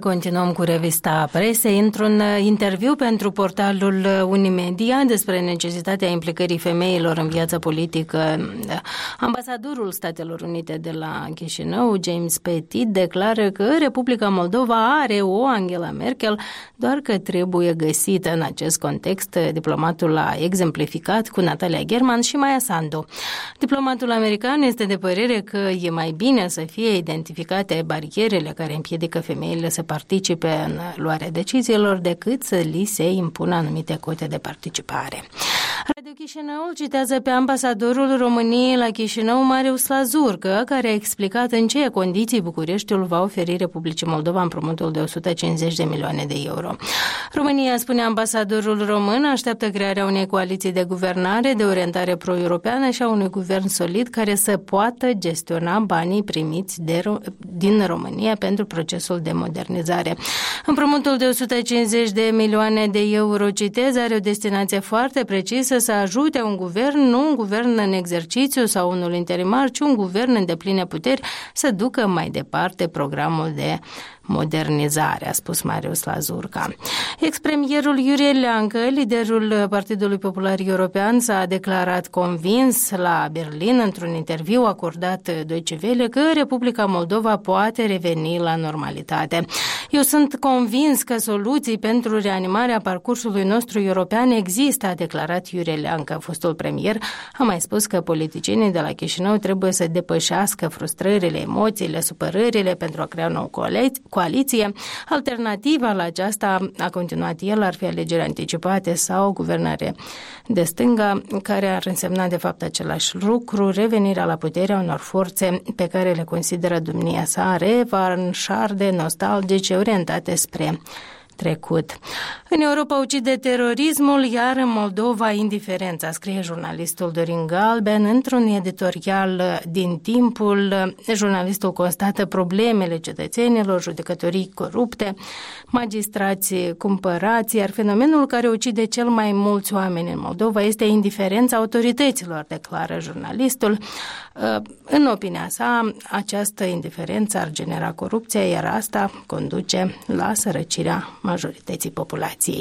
Continuăm cu revista presei. Într-un interviu pentru portalul Unimedia despre necesitatea implicării femeilor în viața politică, ambasadorul Statelor Unite de la Chișinău, James Petit, declară că Republica Moldova are o Angela Merkel, doar că trebuie găsită în acest context. Diplomatul a exemplificat cu Natalia German și Maia Sandu. Diplomatul american este de părere că e mai bine să fie identificate barierele care împiedică femeile să participe în luarea deciziilor decât să li se impună anumite cote de participare. Radio Chișinăul citează pe ambasadorul României la Chișinău, Marius Lazurcă, care a explicat în ce condiții Bucureștiul va oferi Republicii Moldova împrumutul de 150 de milioane de euro. România, spune ambasadorul român, așteaptă crearea unei coaliții de guvernare de orientare pro-europeană și a unui guvern solid care să poată gestiona banii primiți din România pentru procesul de modernizare. Împrumutul de 150 de milioane de euro, citez, are o destinație foarte precisă, să ajute un guvern, nu un guvern în exercițiu sau unul interimar, ci un guvern în depline puteri să ducă mai departe programul de modernizare, a spus Marius Lazurca. Ex-premierul Iurie Leancă, liderul Partidului Popular European, s-a declarat convins la Berlin într-un interviu acordat Deutsche Welle că Republica Moldova poate reveni la normalitate. Eu sunt convins că soluții pentru reanimarea parcursului nostru european există, a declarat Iurie Leancă. Fostul premier a mai spus că politicienii de la Chișinău trebuie să depășească frustrările, emoțiile, supărările pentru a crea o nouă coaliție. Alternativa la aceasta, a continuat el, ar fi alegeri anticipate sau guvernare de stânga, care ar însemna de fapt același lucru, revenirea la puterea unor forțe pe care le consideră domnia sa revanșarde, nostalgice, orientate spre trecut. În Europa ucide terorismul, iar în Moldova indiferența, scrie jurnalistul Dorin Galben într-un editorial din Timpul. Jurnalistul constată problemele cetățenilor, judecătorii corupte, magistrații cumpărați, iar fenomenul care ucide cel mai mulți oameni în Moldova este indiferența autorităților, declară jurnalistul. În opinia sa, această indiferență ar genera corupția, iar asta conduce la sărăcirea majorității populației.